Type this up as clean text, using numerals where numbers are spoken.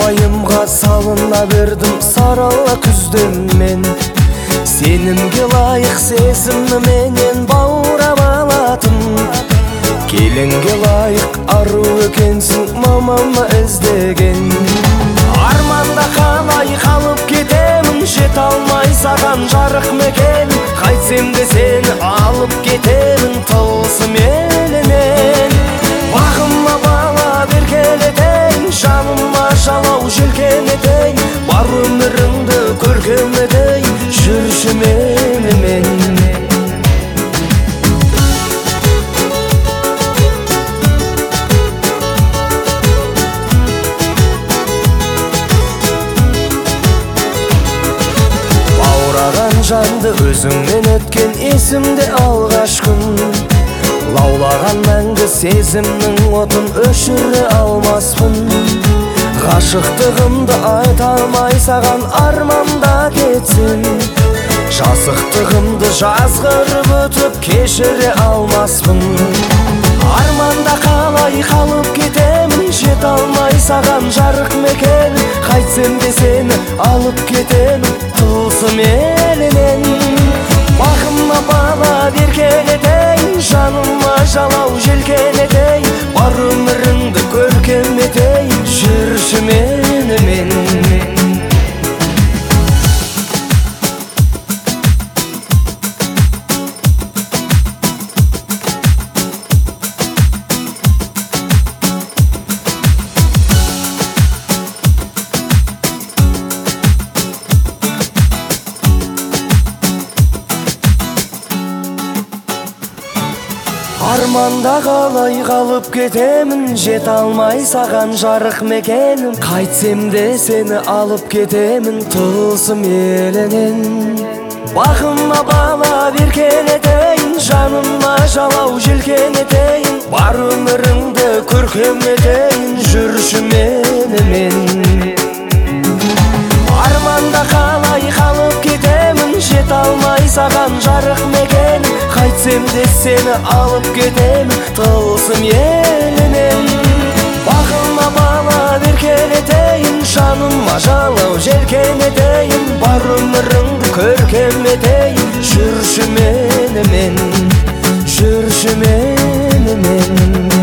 Уайымға салына бердім сарала күзден мен. Сенімге лайық сезімі менен баурап алатын. Келінге лайық ару екенсің мамама іздеген. Арманда қалай қалып кетемін, жете алмай саған жарық мекен. Қайтсем де сені алып кетемін тылсым елінен. Бағыма бала беркелетейін, жаныма жалау желкенетейін. Бар өміріңді көркем етейін, жүрші менімен. Жанды өзіңнен өткен есімде алғаш күн. Лаулаған мәңгі сезімнің отын өшіре алмаспын. Ғашықтығымды айта алмай саған арманда кетсем. Жасықтығымды жазғырып өтіп кешіре алмаспын. Арманда қалай қалып кетемін, жете алмай саған жарық мекен. Қайтсем де сені алып кетемін тылсым елінен. Бағыма бала беркелетейін, жаныма жалау желкенетейін. Бар өміріңді көркем етейін, жүрші менімен. Арманда қалай қалып кетемін, жете алмай саған жарық мекенім. Қайтсем де сені алып кетемін тылсым елінен. Бағыма бала беркелетейін, жаныма жалау желкенетейін. Бар өміріңді көркем етейін, жүрші менімен. Арманда қалай қалып кетемін, жете алмай саған жарық мекенім. Қайтсем де сені алып кетемін тылсым елінен. Бағыма бала беркелетейін, жаныма жалау желкенетейін. Бар өміріңді көркем етейін, жүрші менімен, жүрші менімен.